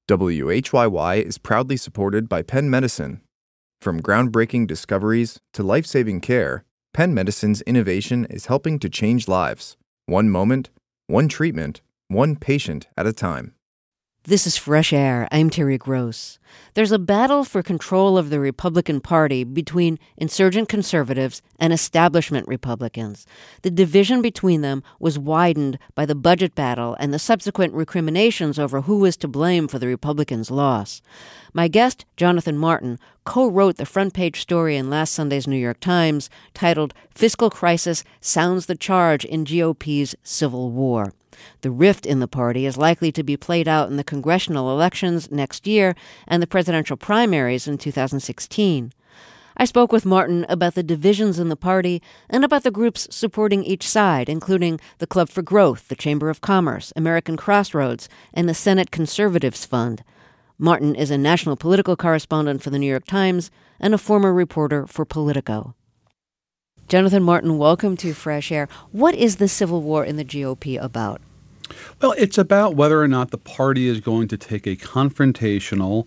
WHYY is proudly supported by Penn Medicine. From groundbreaking discoveries to life-saving care, Penn Medicine's innovation is helping to change lives. One moment, one treatment, one patient at a time. This is Fresh Air. I'm Terry Gross. There's a battle for control of the Republican Party between insurgent conservatives and establishment Republicans. The division between them was widened by the budget battle and the subsequent recriminations over who was to blame for the Republicans' loss. My guest, Jonathan Martin, co-wrote the front-page story in last Sunday's New York Times titled "Fiscal Crisis Sounds the Charge in GOP's Civil War." The rift in the party is likely to be played out in the congressional elections next year and the presidential primaries in 2016. I spoke with Martin about the divisions in the party and about the groups supporting each side, including the Club for Growth, the Chamber of Commerce, American Crossroads, and the Senate Conservatives Fund. Martin is a national political correspondent for the New York Times and a former reporter for Politico. Jonathan Martin, welcome to Fresh Air. What is the Civil War in the GOP about? Well, it's about whether or not the party is going to take a confrontational,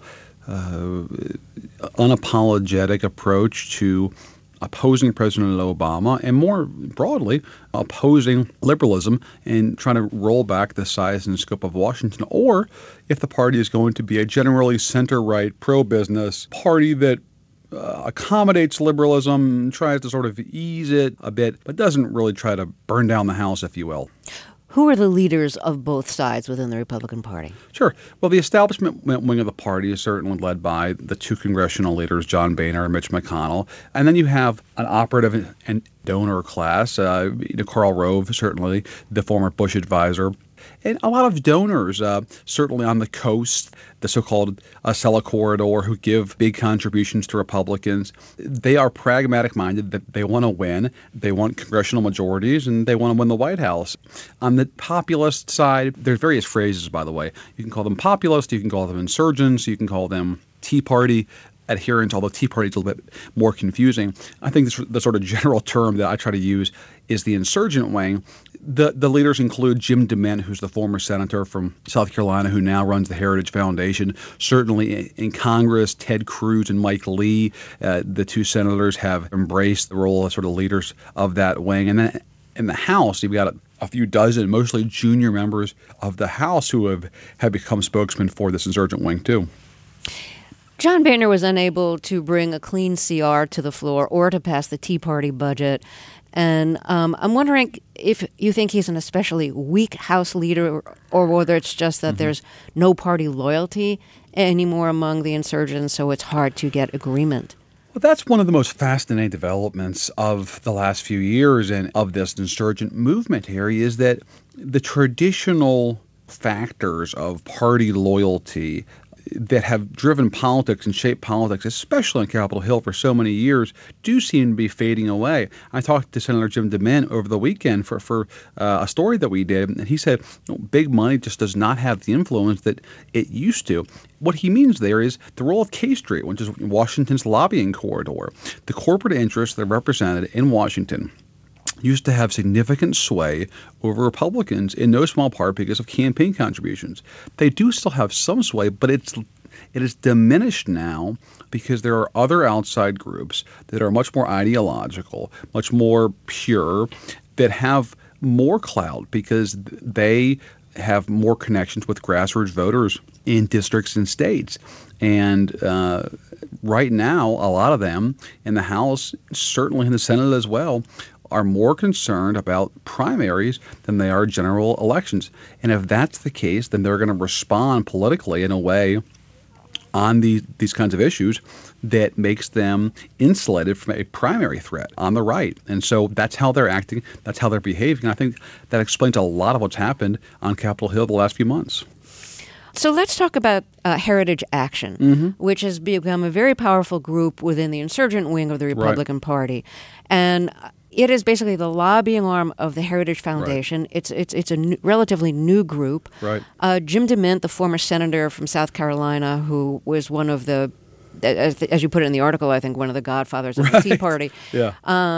unapologetic approach to opposing President Obama and, more broadly, opposing liberalism and trying to roll back the size and scope of Washington, or if the party is going to be a generally center-right, pro-business party that accommodates liberalism, tries to sort of ease it a bit, but doesn't really try to burn down the house, if you will. Who are the leaders of both sides within the Republican Party? Sure. Well, the establishment wing of the party is certainly led by the two congressional leaders, John Boehner and Mitch McConnell. And then you have an operative and donor class, Karl Rove, certainly the former Bush advisor, and a lot of donors, certainly on the coast, the so-called Acela Corridor, who give big contributions to Republicans. They are pragmatic-minded, that they want to win. They want congressional majorities, and they want to win the White House. On the populist side, there's various phrases, by the way. You can call them populist, you can call them insurgents, you can call them Tea Party adherents, although Tea Party is a little bit more confusing. I think the sort of general term that I try to use is the insurgent wing. The leaders include Jim DeMint, who's the former senator from South Carolina, who now runs the Heritage Foundation. Certainly in Congress, Ted Cruz and Mike Lee, the two senators, have embraced the role as sort of leaders of that wing. And then in the House, you've got a few dozen, mostly junior members of the House who have become spokesmen for this insurgent wing, too. John Boehner was unable to bring a clean CR to the floor or to pass the Tea Party budget. And I'm wondering if you think he's an especially weak House leader or whether it's just that there's no party loyalty anymore among the insurgents, so it's hard to get agreement. Well, that's one of the most fascinating developments of the last few years and of this insurgent movement, Harry, is that the traditional factors of party loyalty that have driven politics and shaped politics, especially on Capitol Hill for so many years, do seem to be fading away. I talked to Senator Jim DeMint over the weekend for a story that we did, and he said big money just does not have the influence that it used to. What he means there is the role of K Street, which is Washington's lobbying corridor. The corporate interests that are represented in Washington used to have significant sway over Republicans, in no small part because of campaign contributions. They do still have some sway, but it is diminished now because there are other outside groups that are much more ideological, much more pure, that have more clout because they have more connections with grassroots voters in districts and states. And right now, a lot of them in the House, certainly in the Senate as well, are more concerned about primaries than they are general elections. And if that's the case, then they're going to respond politically in a way on these kinds of issues that makes them insulated from a primary threat on the right. And so that's how they're acting. That's how they're behaving. I think that explains a lot of what's happened on Capitol Hill the last few months. So let's talk about Heritage Action, which has become a very powerful group within the insurgent wing of the Republican Party. And it is basically the lobbying arm of the Heritage Foundation. Right. It's a relatively new group. Right. Jim DeMint, the former senator from South Carolina, who was one of the as you put it in the article, I think one of the godfathers of the Tea Party. Yeah.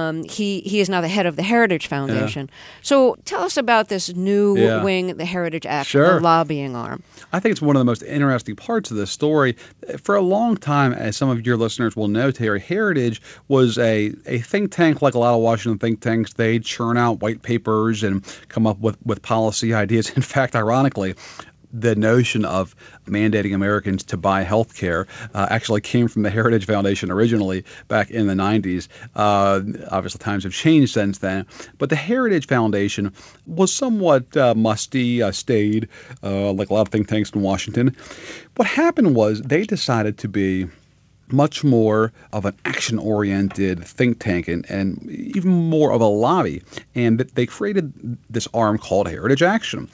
He is now the head of the Heritage Foundation. Yeah. So tell us about this new wing, the Heritage Action, the lobbying arm. I think it's one of the most interesting parts of this story. For a long time, as some of your listeners will know, Terry, Heritage was a think tank like a lot of Washington think tanks. They'd churn out white papers and come up with policy ideas. In fact, ironically, the notion of mandating Americans to buy health care actually came from the Heritage Foundation originally back in the 90s. Obviously, times have changed since then. But the Heritage Foundation was somewhat musty, staid, like a lot of think tanks in Washington. What happened was they decided to be much more of an action-oriented think tank and even more of a lobby. And they created this arm called Heritage Action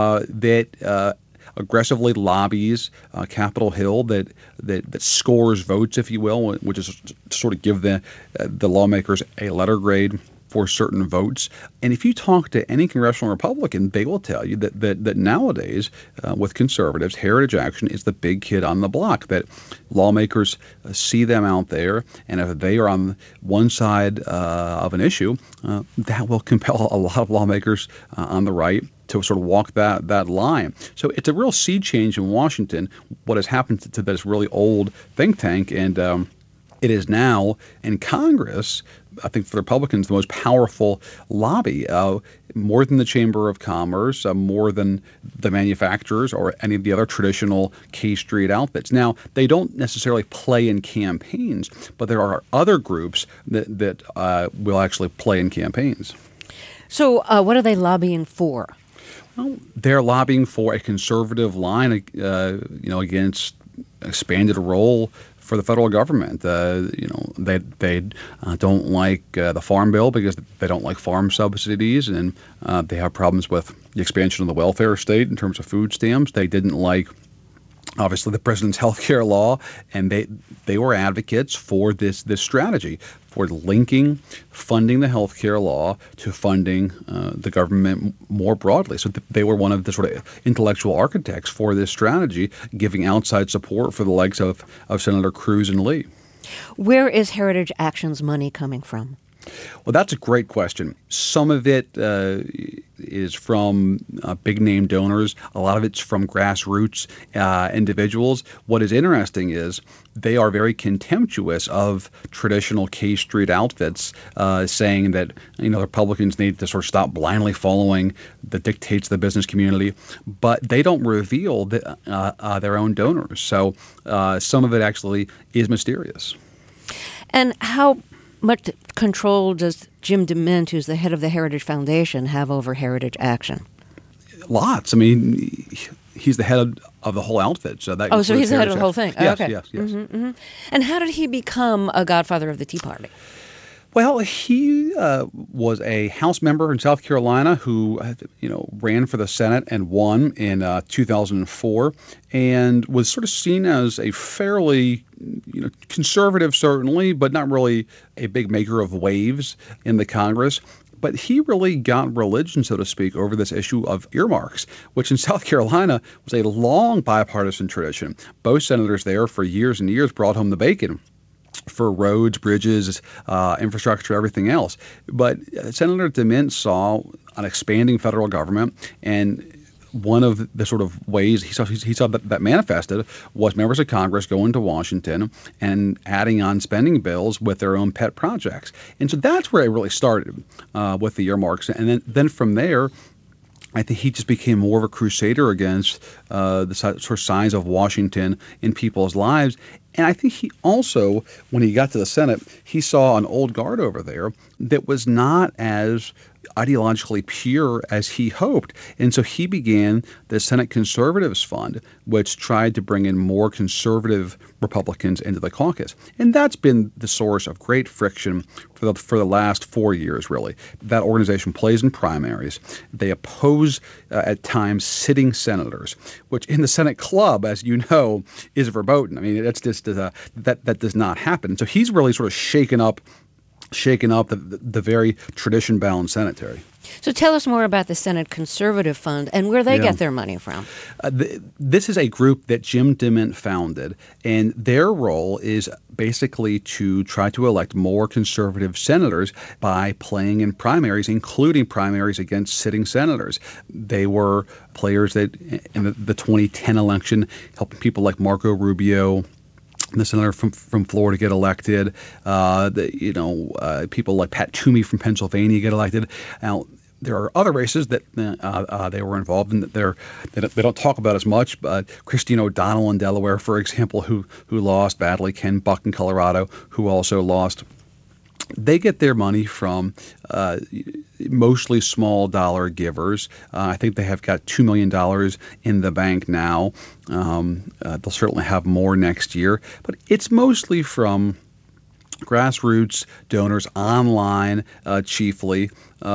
that aggressively lobbies Capitol Hill, that scores votes, if you will, which is to sort of give the lawmakers a letter grade for certain votes. And if you talk to any congressional Republican, they will tell you that nowadays, with conservatives, Heritage Action is the big kid on the block, that lawmakers see them out there, and if they are on one side of an issue, that will compel a lot of lawmakers on the right to sort of walk that line. So it's a real sea change in Washington, what has happened to this really old think tank, and it is now in Congress, I think for the Republicans, the most powerful lobby, more than the Chamber of Commerce, more than the manufacturers or any of the other traditional K Street outfits. Now, they don't necessarily play in campaigns, but there are other groups that will actually play in campaigns. So what are they lobbying for? Well, they're lobbying for a conservative line, against expanded role for the federal government. They don't like the Farm Bill because they don't like farm subsidies, and they have problems with the expansion of the welfare state in terms of food stamps. They didn't like, obviously, the president's health care law, and they were advocates for this strategy for linking funding the health care law to funding the government more broadly. So they were one of the sort of intellectual architects for this strategy, giving outside support for the likes of Senator Cruz and Lee. Where is Heritage Action's money coming from? Well, that's a great question. Some of it is from big-name donors. A lot of it's from grassroots individuals. What is interesting is they are very contemptuous of traditional K Street outfits, saying that the Republicans need to sort of stop blindly following the dictates of the business community. But they don't reveal their own donors. So some of it actually is mysterious. And how much control does Jim DeMint, who's the head of the Heritage Foundation, have over Heritage Action? Lots. I mean, he's the head of the whole outfit. So so he's the head of the whole thing. Yes, okay. Yes. Mm-hmm, mm-hmm. And how did he become a godfather of the Tea Party? Well, he was a House member in South Carolina who, ran for the Senate and won in 2004, and was sort of seen as a fairly, conservative certainly, but not really a big maker of waves in the Congress. But he really got religion, so to speak, over this issue of earmarks, which in South Carolina was a long bipartisan tradition. Both senators there for years and years brought home the bacon for roads, bridges, infrastructure, everything else. But Senator DeMint saw an expanding federal government, and one of the sort of ways he saw that manifested was members of Congress going to Washington and adding on spending bills with their own pet projects. And so that's where it really started with the earmarks. And then from there, I think he just became more of a crusader against the sort of size of Washington in people's lives. And I think he also, when he got to the Senate, he saw an old guard over there that was not as ideologically pure as he hoped. And so he began the Senate Conservatives Fund, which tried to bring in more conservative Republicans into the caucus. And that's been the source of great friction for the last 4 years, really. That organization plays in primaries. They oppose, at times, sitting senators, which in the Senate club, as you know, is verboten. I mean, that's just that does not happen. So he's really sort of shaken up shaken up the very tradition-bound Senate, Terry. So tell us more about the Senate Conservative Fund and where they get their money from. This is a group that Jim DeMint founded, and their role is basically to try to elect more conservative senators by playing in primaries, including primaries against sitting senators. They were players that in the 2010 election helping people like Marco Rubio, the senator from Florida, get elected. People like Pat Toomey from Pennsylvania get elected. Now, there are other races that they were involved in that they don't talk about as much. But Christine O'Donnell in Delaware, for example, who lost badly. Ken Buck in Colorado, who also lost. They get their money from mostly small dollar givers. I think they have got $2 million in the bank now. They'll certainly have more next year. But it's mostly from grassroots donors online, chiefly,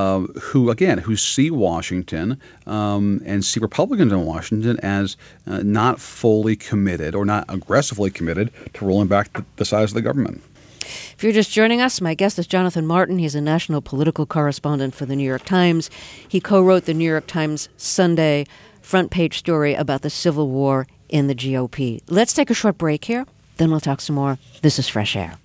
who see Washington and see Republicans in Washington as not fully committed or not aggressively committed to rolling back the size of the government. If you're just joining us, my guest is Jonathan Martin. He's a national political correspondent for the New York Times. He co-wrote the New York Times Sunday front page story about the Civil War in the GOP. Let's take a short break here, then we'll talk some more. This is Fresh Air.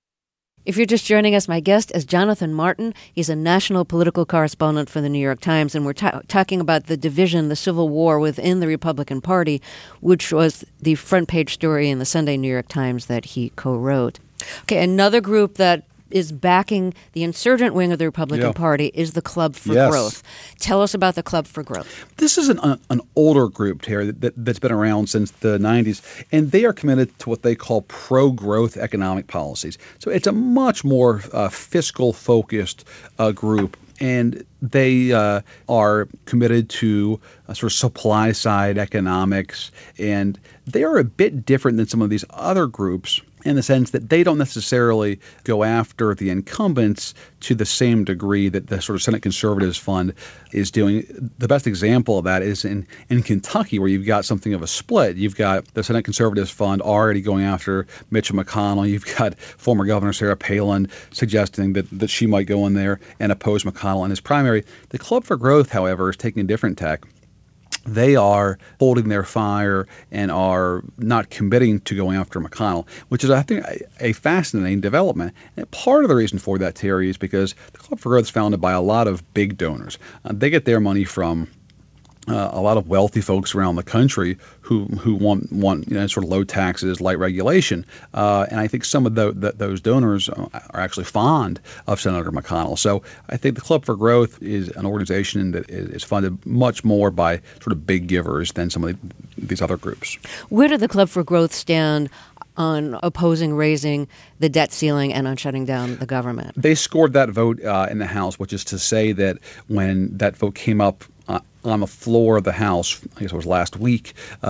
If you're just joining us, my guest is Jonathan Martin. He's a national political correspondent for the New York Times, and we're talking about the division, the Civil War within the Republican Party, which was the front page story in the Sunday New York Times that he co-wrote. Okay, another group that is backing the insurgent wing of the Republican Party is the Club for Growth. Tell us about the Club for Growth. This is an older group, Terry, that's been around since the 90s, and they are committed to what they call pro-growth economic policies. So it's a much more fiscal-focused group. And they are committed to sort of supply-side economics, and they are a bit different than some of these other groups in the sense that they don't necessarily go after the incumbents to the same degree that the sort of Senate Conservatives Fund is doing. The best example of that is in Kentucky, where you've got something of a split. You've got the Senate Conservatives Fund already going after Mitch McConnell. You've got former Governor Sarah Palin suggesting that she might go in there and oppose McConnell in his primary. The Club for Growth, however, is taking a different tack. They are holding their fire and are not committing to going after McConnell, which is, I think, a fascinating development. And part of the reason for that, Terry, is because the Club for Growth is founded by a lot of big donors. They get their money from a lot of wealthy folks around the country who want sort of low taxes, light regulation, and I think some of those donors are actually fond of Senator McConnell. So I think the Club for Growth is an organization that is funded much more by sort of big givers than some of these other groups. Where did the Club for Growth stand on opposing raising the debt ceiling and on shutting down the government? They scored that vote in the House, which is to say that when that vote came up on the floor of the House, I guess it was last week,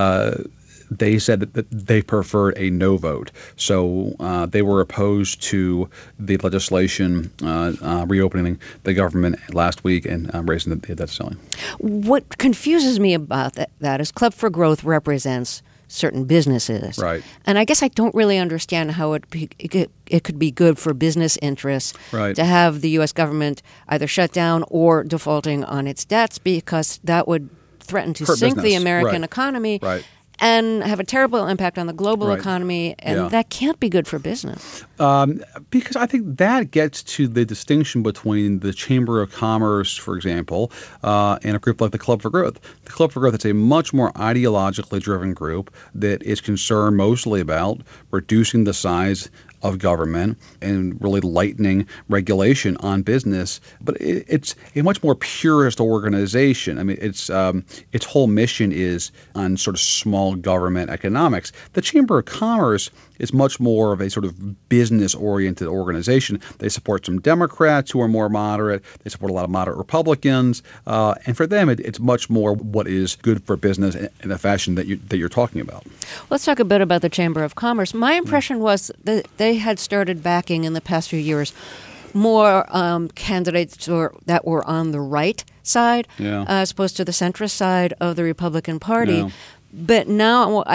they said that they preferred a no vote. So they were opposed to the legislation reopening the government last week and raising the debt ceiling. What confuses me about that is Club for Growth represents certain businesses. Right. And I guess I don't really understand how it could be good for business interests right. to have the U.S. government either shut down or defaulting on its debts, because that would threaten to sink the American economy and have a terrible impact on the global economy, and that can't be good for business. Because I think that gets to the distinction between the Chamber of Commerce, for example, and a group like the Club for Growth. The Club for Growth is a much more ideologically driven group that is concerned mostly about reducing the size of government and really lightening regulation on business. But it's a much more purist organization. I mean, its whole mission is on sort of small government economics. The Chamber of Commerce is much more of a sort of business-oriented organization. They support some Democrats who are more moderate. They support a lot of moderate Republicans. And for them, it's much more what is good for business in the fashion that you're talking about. Let's talk a bit about the Chamber of Commerce. My impression was that they had started backing in the past few years more candidates that were on the right side as opposed to the centrist side of the Republican Party. Yeah. But now I think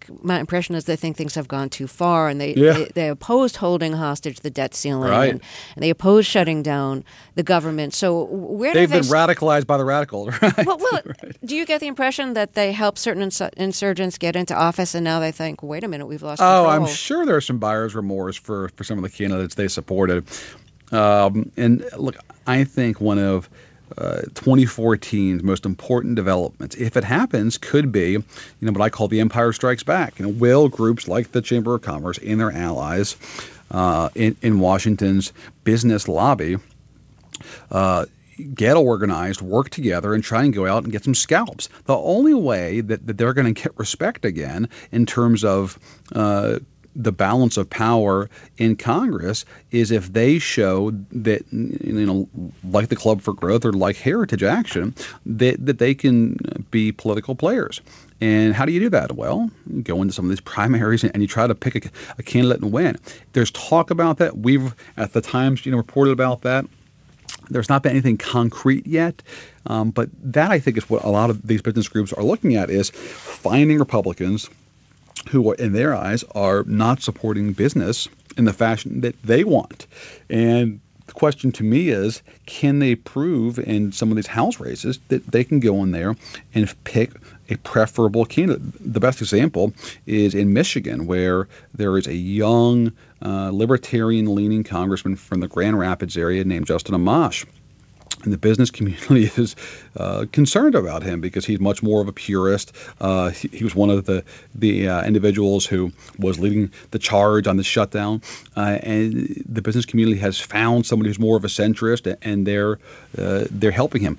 my impression is they think things have gone too far, and Yeah. they opposed holding hostage the debt ceiling, Right. and they opposed shutting down the government. So where They've do they been radicalized by the radicals, right? well, do you get the impression that they helped certain insurgents get into office, and now they think, wait a minute, we've lost control? Oh, I'm sure there's some buyer's remorse for some of the candidates they supported. And look, I think one of 2014's most important developments, if it happens, could be, what I call the Empire Strikes Back. Will groups like the Chamber of Commerce and their allies in Washington's business lobby get organized, work together, and try and go out and get some scalps? The only way that they're going to get respect again in terms of the balance of power in Congress is if they show that, like the Club for Growth or like Heritage Action, that they can be political players. And how do you do that? Well, you go into some of these primaries and you try to pick a candidate and win. There's talk about that. We've, at the Times, reported about that. There's not been anything concrete yet, but that, I think, is what a lot of these business groups are looking at, is finding Republicans who, in their eyes, are not supporting business in the fashion that they want. And the question to me is, can they prove in some of these House races that they can go in there and pick a preferable candidate? The best example is in Michigan, where there is a young libertarian-leaning congressman from the Grand Rapids area named Justin Amash. And the business community is concerned about him because he's much more of a purist. He was one of the individuals who was leading the charge on the shutdown. And the business community has found somebody who's more of a centrist, and they're helping him.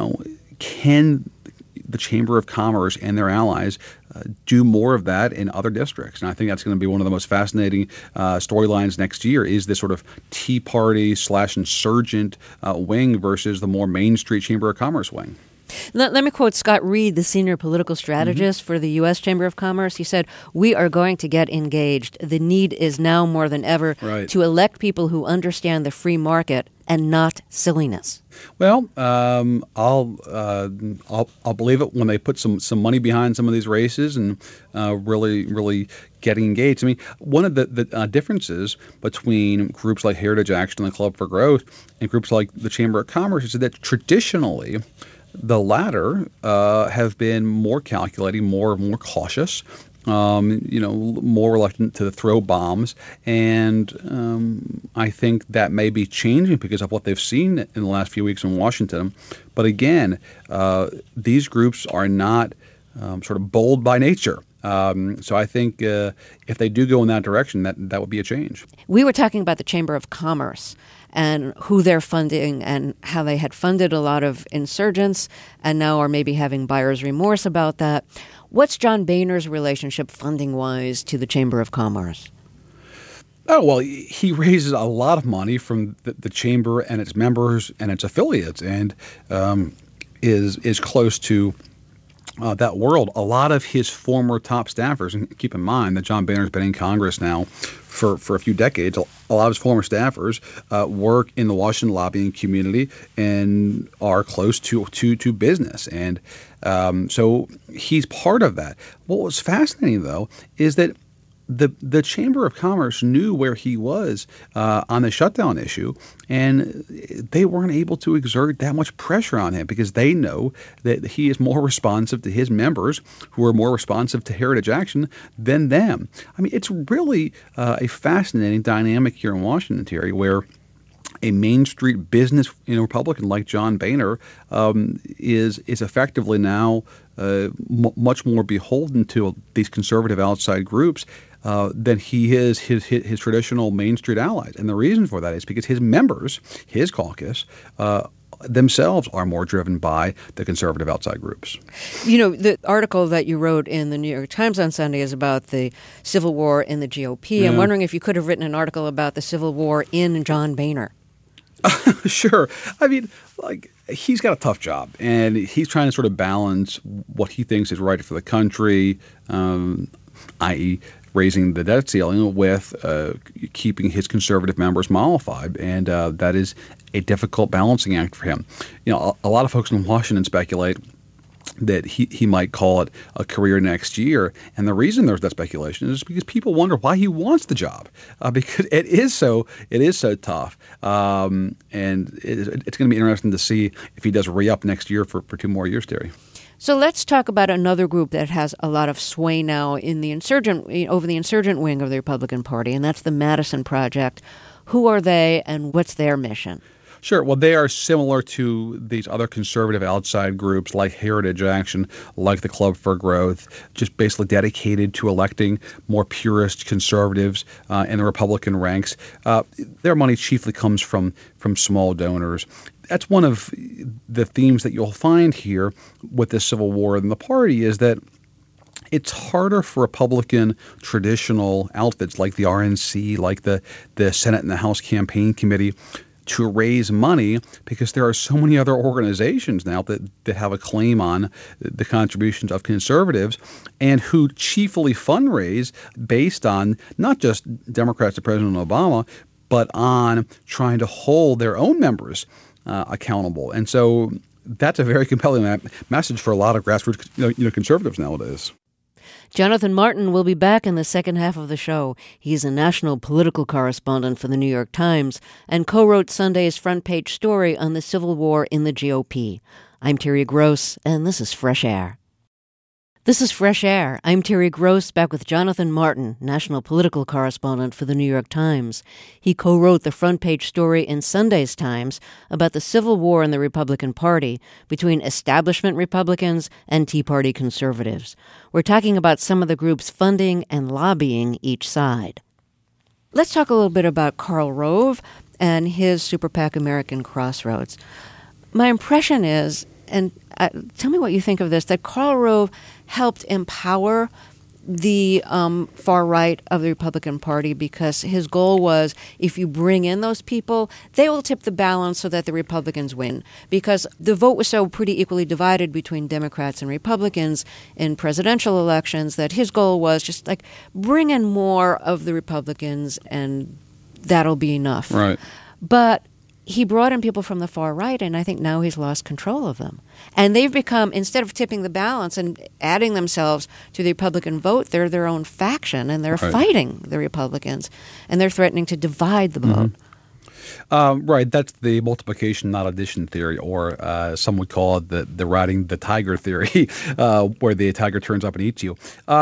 Can the Chamber of Commerce and their allies do more of that in other districts? And I think that's going to be one of the most fascinating storylines next year, is this sort of Tea Party / insurgent wing versus the more Main Street Chamber of Commerce wing. Let me quote Scott Reed, the senior political strategist for the U.S. Chamber of Commerce. He said, "We are going to get engaged. The need is now more than ever to elect people who understand the free market and not silliness." Well, I'll believe it when they put some money behind some of these races and really getting engaged. I mean, one of the differences between groups like Heritage Action and the Club for Growth and groups like the Chamber of Commerce is that traditionally the latter have been more calculating, more cautious, more reluctant to throw bombs. And I think that may be changing because of what they've seen in the last few weeks in Washington. But again, these groups are not sort of bold by nature. So I think if they do go in that direction, that would be a change. We were talking about the Chamber of Commerce and who they're funding and how they had funded a lot of insurgents and now are maybe having buyer's remorse about that. What's John Boehner's relationship funding-wise to the Chamber of Commerce? Oh, well, he raises a lot of money from the Chamber and its members and its affiliates, and is close to that world. A lot of his former top staffers, and keep in mind that John Boehner's been in Congress now for a few decades, a lot of his former staffers work in the Washington lobbying community and are close to business. And so he's part of that. What was fascinating, though, is that the Chamber of Commerce knew where he was on the shutdown issue, and they weren't able to exert that much pressure on him because they know that he is more responsive to his members, who are more responsive to Heritage Action than them. I mean, it's really a fascinating dynamic here in Washington, Terry, where a Main Street business Republican like John Boehner is effectively now much more beholden to these conservative outside groups than he is his traditional Main Street allies. And the reason for that is because his members, his caucus, themselves are more driven by the conservative outside groups. The article that you wrote in the New York Times on Sunday is about the civil war in the GOP. Yeah. I'm wondering if you could have written an article about the civil war in John Boehner. Sure. I mean, he's got a tough job, and he's trying to sort of balance what he thinks is right for the country, i.e., raising the debt ceiling, with keeping his conservative members mollified. And that is a difficult balancing act for him. A lot of folks in Washington speculate that he might call it a career next year. And the reason there's that speculation is because people wonder why he wants the job, because it is so tough. And it's going to be interesting to see if he does re-up next year for 2 more years, Terry. So let's talk about another group that has a lot of sway now in the over the insurgent wing of the Republican Party, and that's the Madison Project. Who are they, and what's their mission? Sure. Well, they are similar to these other conservative outside groups like Heritage Action, like the Club for Growth, just basically dedicated to electing more purist conservatives in the Republican ranks. Their money chiefly comes from small donors. That's one of the themes that you'll find here with the Civil War in the party is that it's harder for Republican traditional outfits like the RNC, like the Senate and the House Campaign Committee to raise money because there are so many other organizations now that have a claim on the contributions of conservatives and who chiefly fundraise based on not just Democrats to President Obama, but on trying to hold their own members accountable. And so that's a very compelling message for a lot of grassroots conservatives nowadays. Jonathan Martin will be back in the second half of the show. He's a national political correspondent for the New York Times and co-wrote Sunday's front page story on the Civil War in the GOP. I'm Terry Gross, and this is Fresh Air. This is Fresh Air. I'm Terry Gross, back with Jonathan Martin, national political correspondent for the New York Times. He co-wrote the front page story in Sunday's Times about the Civil War in the Republican Party between establishment Republicans and Tea Party conservatives. We're talking about some of the groups funding and lobbying each side. Let's talk a little bit about Karl Rove and his super PAC American Crossroads. My impression is, and tell me what you think of this, that Karl Rove helped empower the far right of the Republican Party because his goal was if you bring in those people, they will tip the balance so that the Republicans win. Because the vote was so pretty equally divided between Democrats and Republicans in presidential elections that his goal was just like bring in more of the Republicans and that'll be enough. Right. But he brought in people from the far right, and I think now he's lost control of them. And they've become, instead of tipping the balance and adding themselves to the Republican vote, they're their own faction, and they're fighting the Republicans, and they're threatening to divide the vote. Right. That's the multiplication, not addition theory, or some would call it the riding the tiger theory, where the tiger turns up and eats you.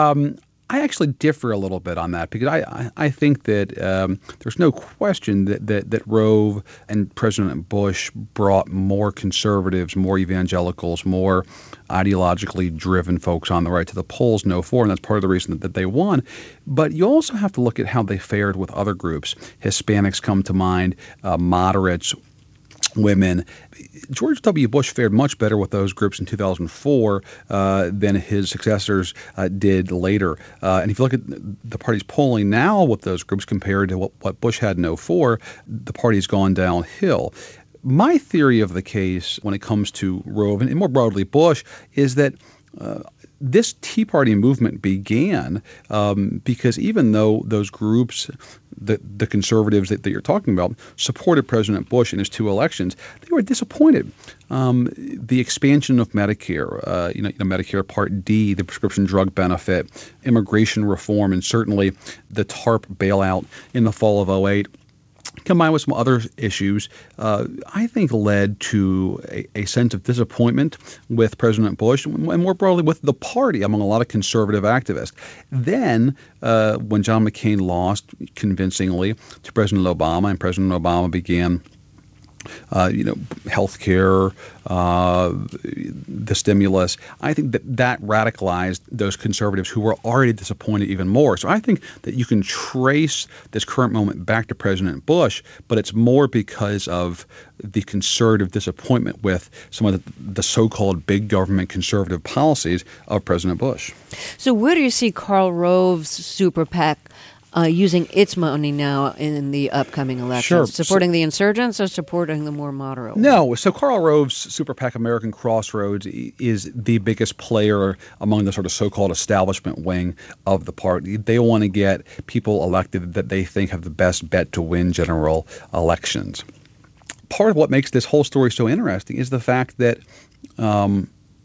I actually differ a little bit on that because I think that there's no question that Rove and President Bush brought more conservatives, more evangelicals, more ideologically driven folks on the right to the polls, and that's part of the reason that they won. But you also have to look at how they fared with other groups. Hispanics come to mind, moderates, women. George W. Bush fared much better with those groups in 2004 than his successors did later. And if you look at the party's polling now with those groups compared to what Bush had in 2004, the party's gone downhill. My theory of the case when it comes to Rove and more broadly Bush is that this Tea Party movement began because even though those groups, the conservatives that you're talking about, supported President Bush in his 2 elections, they were disappointed. The expansion of Medicare, Medicare Part D, the prescription drug benefit, immigration reform, and certainly the TARP bailout in the fall of 2008, combined with some other issues, I think led to a sense of disappointment with President Bush and more broadly with the party among a lot of conservative activists. Then when John McCain lost convincingly to President Obama and President Obama began health care, the stimulus, I think that radicalized those conservatives who were already disappointed even more. So I think that you can trace this current moment back to President Bush, but it's more because of the conservative disappointment with some of the so-called big government conservative policies of President Bush. So where do you see Karl Rove's super PAC using its money now in the upcoming elections? Sure. Supporting the insurgents or supporting the more moderate? No. So Karl Rove's super PAC American Crossroads is the biggest player among the sort of so-called establishment wing of the party. They want to get people elected that they think have the best bet to win general elections. Part of what makes this whole story so interesting is the fact that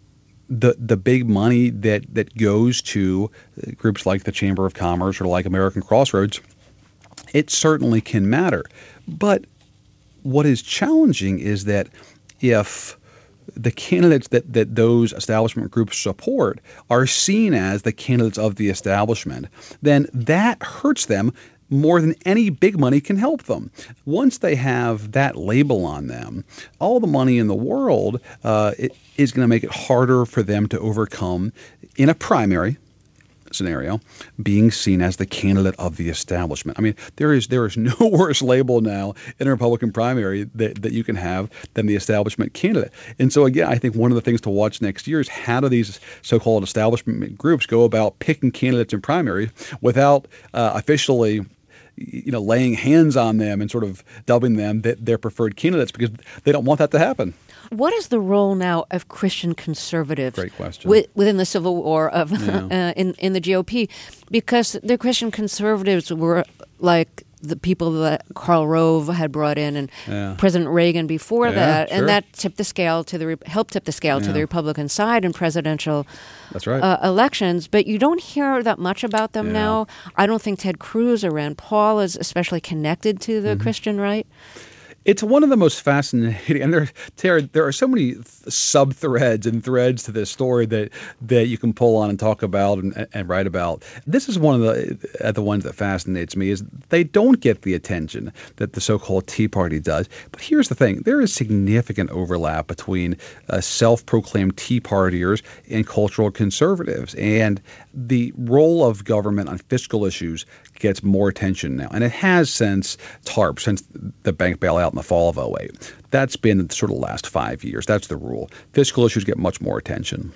the big money that goes to groups like the Chamber of Commerce or like American Crossroads, it certainly can matter. But what is challenging is that if the candidates that those establishment groups support are seen as the candidates of the establishment, then that hurts them more than any big money can help them. Once they have that label on them, all the money in the world it is going to make it harder for them to overcome in a primary scenario, being seen as the candidate of the establishment. I mean, there is no worse label now in a Republican primary that you can have than the establishment candidate. And so again, I think one of the things to watch next year is how do these so-called establishment groups go about picking candidates in primary without officially laying hands on them and sort of dubbing them their preferred candidates, because they don't want that to happen. What is the role now of Christian conservatives? Great question. Within the Civil War of in the GOP? Because the Christian conservatives were like the people that Karl Rove had brought in and President Reagan before that, and that tipped the scale helped tip the scale to the Republican side in presidential elections. But you don't hear that much about them now. I don't think Ted Cruz or Rand Paul is especially connected to the Christian right. It's one of the most fascinating, and there are so many sub-threads and threads to this story that you can pull on and talk about and write about. This is one of the ones that fascinates me, is they don't get the attention that the so-called Tea Party does. But here's the thing. There is significant overlap between self-proclaimed Tea Partiers and cultural conservatives. And the role of government on fiscal issues gets more attention now. And it has since TARP, since the bank bailout in the fall of 2008. That's been sort of the last 5 years. That's the rule. Fiscal issues get much more attention.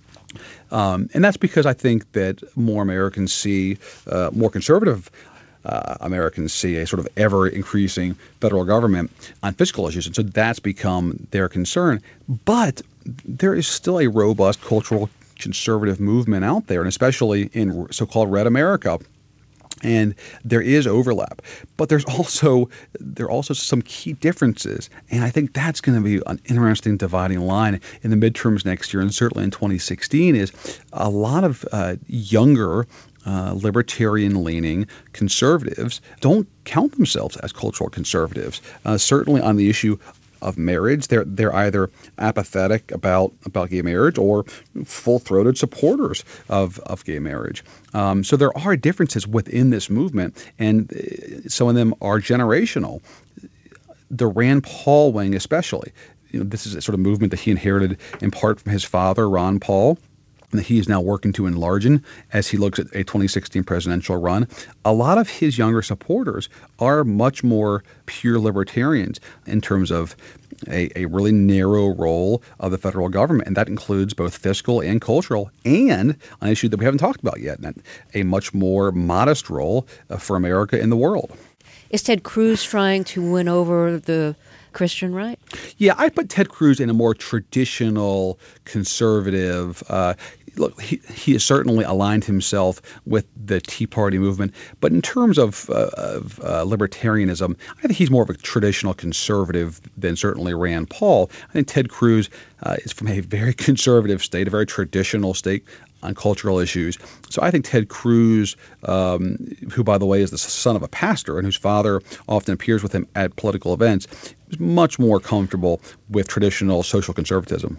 And that's because I think that more Americans see, more conservative Americans see a sort of ever-increasing federal government on fiscal issues. And so that's become their concern. But there is still a robust cultural conservative movement out there, and especially in so-called Red America. And there is overlap, but there are also some key differences, and I think that's going to be an interesting dividing line in the midterms next year, and certainly in 2016. Is a lot of younger libertarian-leaning conservatives don't count themselves as cultural conservatives. Certainly on the issue of marriage, they're either apathetic about gay marriage or full-throated supporters of gay marriage. So there are differences within this movement, and some of them are generational. The Rand Paul wing especially. This is a sort of movement that he inherited in part from his father, Ron Paul, that he is now working to enlarge in as he looks at a 2016 presidential run. A lot of his younger supporters are much more pure libertarians in terms of a really narrow role of the federal government, and that includes both fiscal and cultural, and an issue that we haven't talked about yet, a much more modest role for America in the world. Is Ted Cruz trying to win over the Christian right? Yeah, I put Ted Cruz in a more traditional conservative. Look, he has certainly aligned himself with the Tea Party movement, but in terms of libertarianism, I think he's more of a traditional conservative than certainly Rand Paul. I think Ted Cruz is from a very conservative state, a very traditional state on cultural issues. So I think Ted Cruz, who, by the way, is the son of a pastor and whose father often appears with him at political events, is much more comfortable with traditional social conservatism.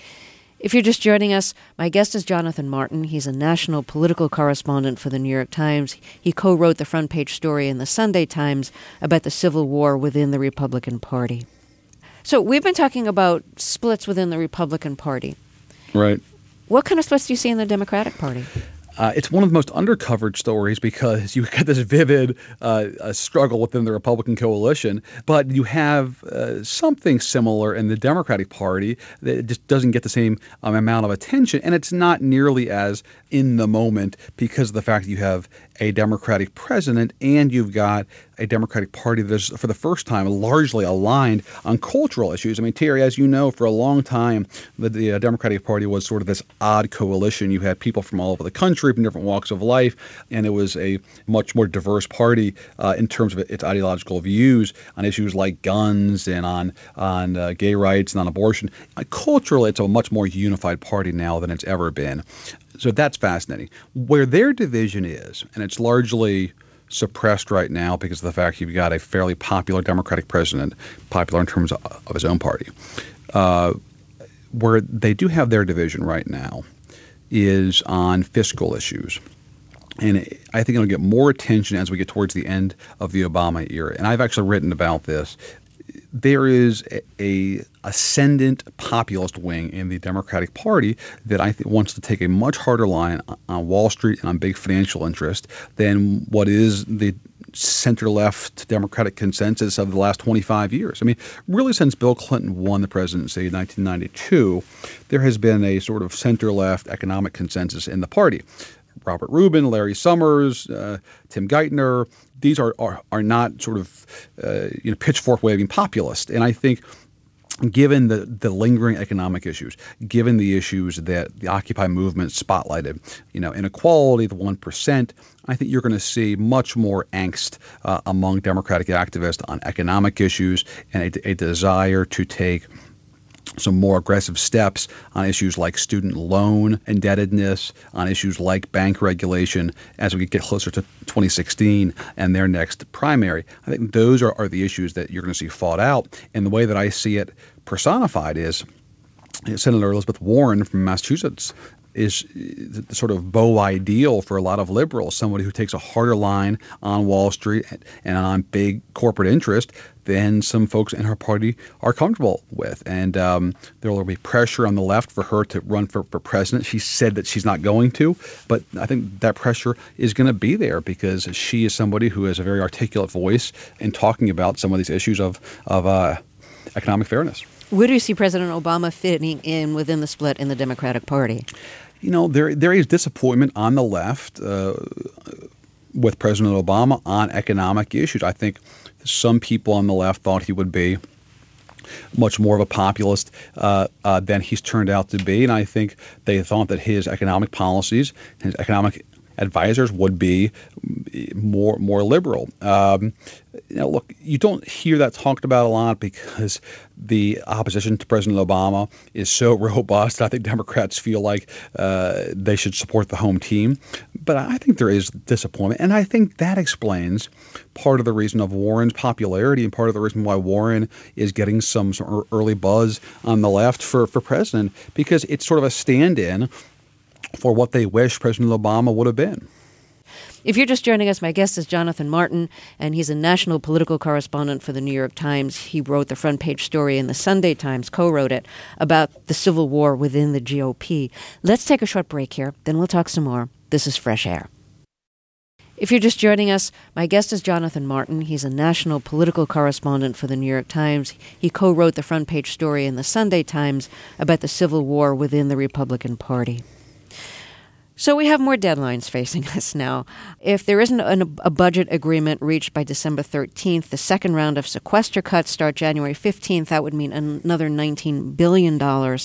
If you're just joining us, my guest is Jonathan Martin. He's a national political correspondent for the New York Times. He co-wrote the front page story in the Sunday Times about the Civil War within the Republican Party. So we've been talking about splits within the Republican Party. Right. What kind of splits do you see in the Democratic Party? It's one of the most undercovered stories because you get this vivid struggle within the Republican coalition, but you have something similar in the Democratic Party that just doesn't get the same amount of attention, and it's not nearly as in the moment because of the fact that you have a Democratic president and you've got a Democratic Party that is, for the first time, largely aligned on cultural issues. I mean, Terry, as you know, for a long time, the Democratic Party was sort of this odd coalition. You had people from all over the country, from different walks of life, and it was a much more diverse party in terms of its ideological views on issues like guns and on gay rights and on abortion. Culturally, it's a much more unified party now than it's ever been. So that's fascinating. Where their division is, and it's largely suppressed right now because of the fact you've got a fairly popular Democratic president, popular in terms of his own party. Where they do have their division right now is on fiscal issues. And I think it'll get more attention as we get towards the end of the Obama era. And I've actually written about this. There is a ascendant populist wing in the Democratic Party that I think wants to take a much harder line on Wall Street and on big financial interest than what is the center-left Democratic consensus of the last 25 years. I mean, really since Bill Clinton won the presidency in 1992, there has been a sort of center-left economic consensus in the party. Robert Rubin, Larry Summers, Tim Geithner, these are not sort of pitchfork-waving populists. And I think given the lingering economic issues, given the issues that the Occupy movement spotlighted, inequality, the 1%, I think you're going to see much more angst among Democratic activists on economic issues and a desire to take some more aggressive steps on issues like student loan indebtedness, on issues like bank regulation as we get closer to 2016 and their next primary. I think those are the issues that you're going to see fought out. And the way that I see it personified is Senator Elizabeth Warren from Massachusetts is the sort of beau ideal for a lot of liberals, somebody who takes a harder line on Wall Street and on big corporate interest than some folks in her party are comfortable with. And there will be pressure on the left for her to run for president. She said that she's not going to, but I think that pressure is going to be there because she is somebody who has a very articulate voice in talking about some of these issues of economic fairness. Where do you see President Obama fitting in within the split in the Democratic Party? There is disappointment on the left with President Obama on economic issues. I think some people on the left thought he would be much more of a populist than he's turned out to be. And I think they thought that his economic policies, his economic advisors would be more liberal. Look, you don't hear that talked about a lot because the opposition to President Obama is so robust. I think Democrats feel like they should support the home team. But I think there is disappointment. And I think that explains part of the reason of Warren's popularity and part of the reason why Warren is getting some early buzz on the left for president, because it's sort of a stand-in for what they wish President Obama would have been. If you're just joining us, my guest is Jonathan Martin, and he's a national political correspondent for the New York Times. He wrote the front page story in the Sunday Times, co-wrote it, about the civil war within the GOP. Let's take a short break here, then we'll talk some more. This is Fresh Air. If you're just joining us, my guest is Jonathan Martin. He's a national political correspondent for the New York Times. He co-wrote the front page story in the Sunday Times about the civil war within the Republican Party. So we have more deadlines facing us now. If there isn't a budget agreement reached by December 13th, the second round of sequester cuts start January 15th. That would mean another $19 billion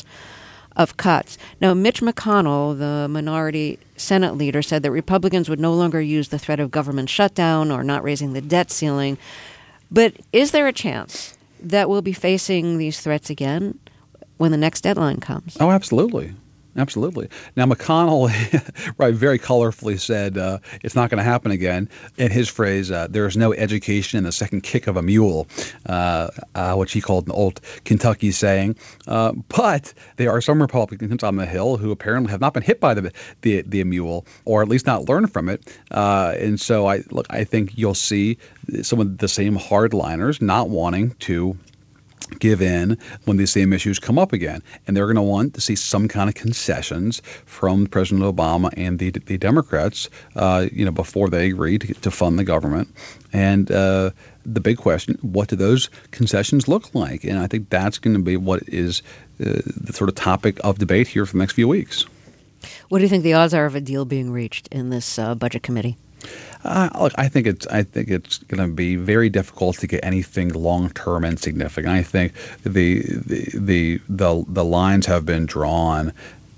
of cuts. Now, Mitch McConnell, the minority Senate leader, said that Republicans would no longer use the threat of government shutdown or not raising the debt ceiling. But is there a chance that we'll be facing these threats again when the next deadline comes? Oh, absolutely. Absolutely. Now, McConnell, right, very colorfully said it's not going to happen again. In his phrase, there is no education in the second kick of a mule, which he called an old Kentucky saying. But there are some Republicans on the Hill who apparently have not been hit by the mule, or at least not learned from it. And so I think you'll see some of the same hardliners not wanting to give in when these same issues come up again. And they're going to want to see some kind of concessions from President Obama and the Democrats, before they agree to fund the government. And the big question, what do those concessions look like? And I think that's going to be what is the sort of topic of debate here for the next few weeks. What do you think the odds are of a deal being reached in this budget committee? Look, I think it's going to be very difficult to get anything long term and significant. I think the lines have been drawn.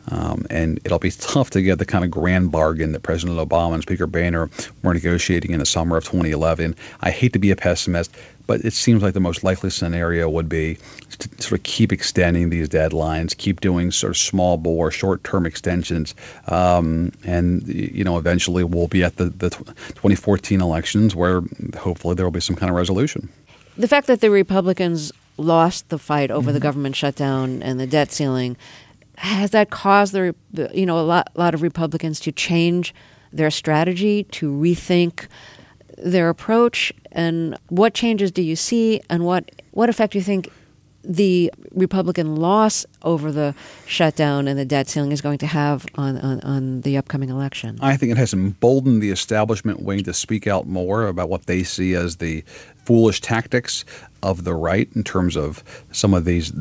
And it'll be tough to get the kind of grand bargain that President Obama and Speaker Boehner were negotiating in the summer of 2011. I hate to be a pessimist, but it seems like the most likely scenario would be to sort of keep extending these deadlines, keep doing sort of small bore, short-term extensions, and eventually we'll be at the 2014 elections where hopefully there will be some kind of resolution. The fact that the Republicans lost the fight over the government shutdown and the debt ceiling, has that caused a lot of Republicans to change their strategy, to rethink their approach? And what changes do you see, and what effect do you think the Republican loss over the shutdown and the debt ceiling is going to have on the upcoming election? I think it has emboldened the establishment wing to speak out more about what they see as the foolish tactics of the right in terms of some of these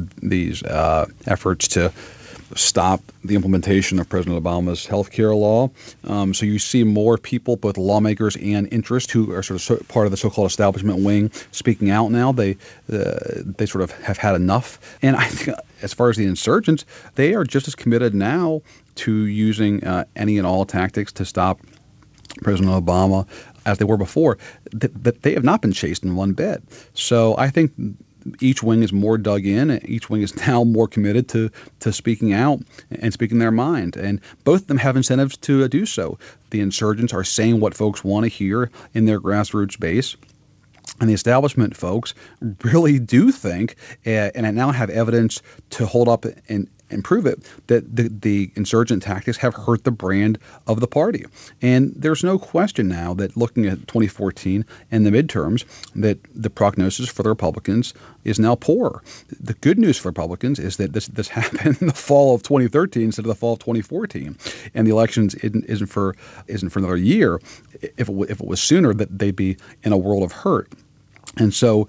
efforts to stop the implementation of President Obama's health care law. So you see more people, both lawmakers and interest, who are sort of part of the so-called establishment wing, speaking out now. They sort of have had enough. And I think as far as the insurgents, they are just as committed now to using any and all tactics to stop President Obama as they were before. That they have not been chased in one bit. So I think each wing is more dug in, and each wing is now more committed to speaking out and speaking their mind. And both of them have incentives to do so. The insurgents are saying what folks want to hear in their grassroots base. And the establishment folks really do think, and now have evidence to hold up and prove it, that the insurgent tactics have hurt the brand of the party. And there's no question now that looking at 2014 and the midterms, that the prognosis for the Republicans is now poor. The good news for Republicans is that this happened in the fall of 2013 instead of the fall of 2014. And the elections isn't for another year. If it was sooner, that they'd be in a world of hurt. And so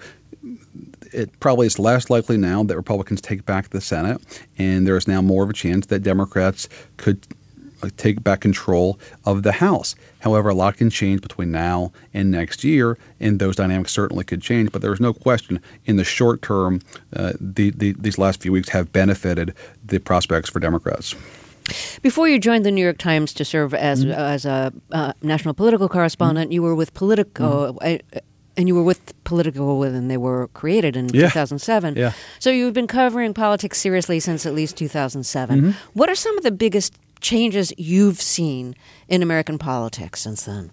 it probably is less likely now that Republicans take back the Senate, and there is now more of a chance that Democrats could take back control of the House. However, a lot can change between now and next year, and those dynamics certainly could change. But there is no question in the short term, these last few weeks have benefited the prospects for Democrats. Before you joined the New York Times to serve as a national political correspondent, you were with Politico. And you were with Politico when they were created in 2007. Yeah. So you've been covering politics seriously since at least 2007. Mm-hmm. What are some of the biggest changes you've seen in American politics since then?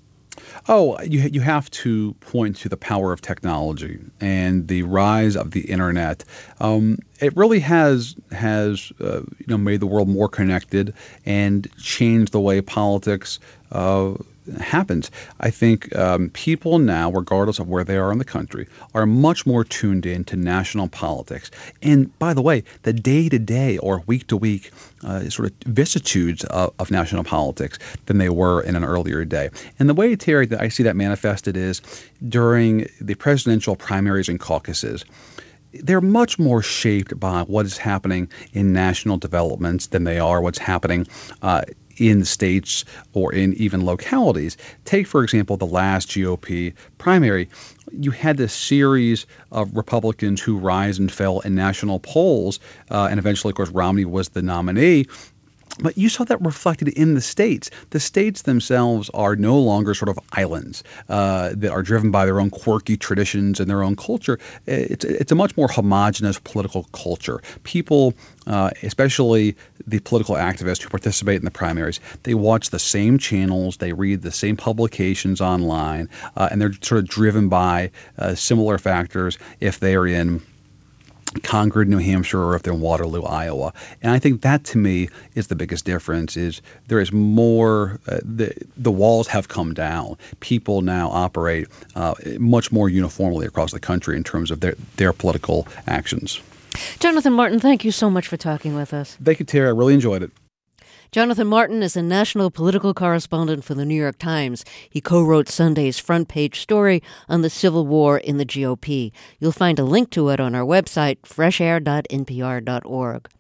Oh, you have to point to the power of technology and the rise of the internet. It really has made the world more connected and changed the way politics happens. I think people now, regardless of where they are in the country, are much more tuned in to national politics. And by the way, the day-to-day or week-to-week sort of vicissitudes of national politics than they were in an earlier day. And the way, Terry, that I see that manifested is during the presidential primaries and caucuses. They're much more shaped by what is happening in national developments than they are what's happening in states or in even localities. Take, for example, the last GOP primary. You had this series of Republicans who rise and fell in national polls, and eventually, of course, Romney was the nominee. But you saw that reflected in the states. The states themselves are no longer sort of islands that are driven by their own quirky traditions and their own culture. It's a much more homogenous political culture. People, especially the political activists who participate in the primaries, they watch the same channels, they read the same publications online, and they're sort of driven by similar factors if they are in Concord, New Hampshire, or if they're in Waterloo, Iowa. And I think that, to me, is the biggest difference, is there is more, the walls have come down. People now operate much more uniformly across the country in terms of their political actions. Jonathan Martin, thank you so much for talking with us. Thank you, Terry. I really enjoyed it. Jonathan Martin is a national political correspondent for the New York Times. He co-wrote Sunday's front-page story on the Civil War in the GOP. You'll find a link to it on our website, freshair.npr.org.